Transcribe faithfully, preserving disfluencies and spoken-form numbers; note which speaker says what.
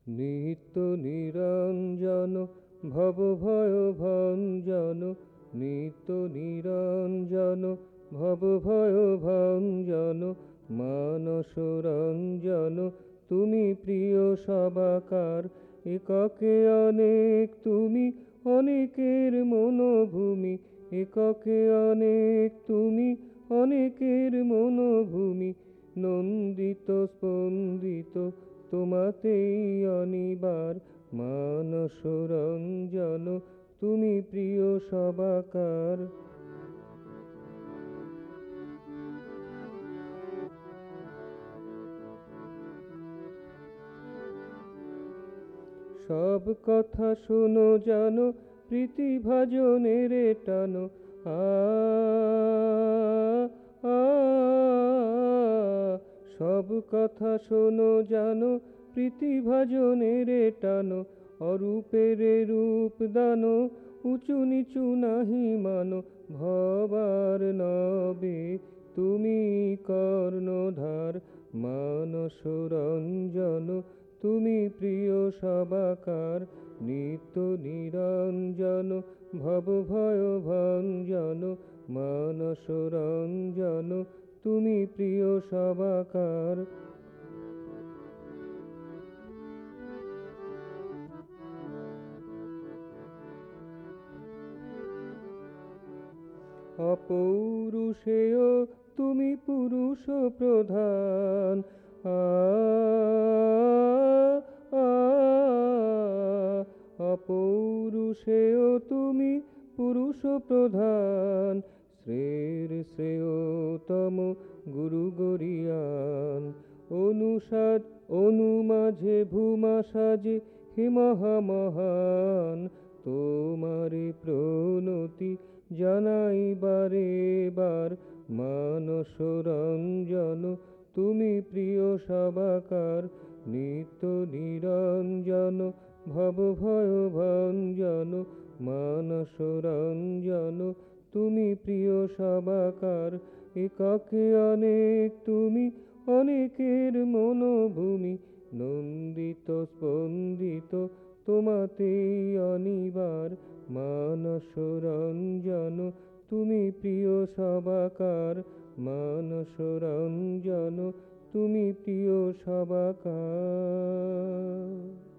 Speaker 1: নিত্য নিরঞ্জন ভব ভয় ভঞ্জন, নিত্য নিরঞ্জন ভব ভয় ভঞ্জন, মানস রঞ্জন তুমি প্রিয় সবাকার। এককে অনেক তুমি অনেকের মনোভূমি, এককে অনেক তুমি অনেকের মনোভূমি, নন্দিত স্পন্দিত তোমাতেই অনিবার। মানস রঞ্জন তুমি প্রিয় সবাকার। সব কথা শোনো জানো প্রীতিভাজনের টানো, আ আ সব কথা শোনো জানো প্রীতিভাজনের টানো, অরূপের রূপ দানো উঁচু নিচু নাহি মানো। ভবার নবে তুমি কর্ণধার, মানস রঞ্জন তুমি প্রিয় সবাকার। নিত্য নিরঞ্জন ভব ভয় ভঞ্জন, মানস রঞ্জন তুমি প্রিয় সবাকার। অপৌরুষেয় তুমি পুরুষ প্রধান, আ আ অপৌরুষেয় তুমি পুরুষ প্রধান, শ্রেয়ের শ্রেয়তম গুরু গরিয়ান। অনুসাজ অনু মাঝে ভূমা সাজে হে মহামহান, তোমারে প্রণতি জানাই বারে বার। মানস রঞ্জন তুমি প্রিয় সবাকার, নিত্য নিরঞ্জন ভব ভয় ভঞ্জন, মানস রঞ্জন তুমি প্রিয় সবাকার। এককে অনেক তুমি অনেকের মনোভূমি, নন্দিত স্পন্দিত তোমাতেই অনিবার। মানস রঞ্জন তুমি প্রিয় সবাকার, মানস রঞ্জন তুমি প্রিয় সবাকার।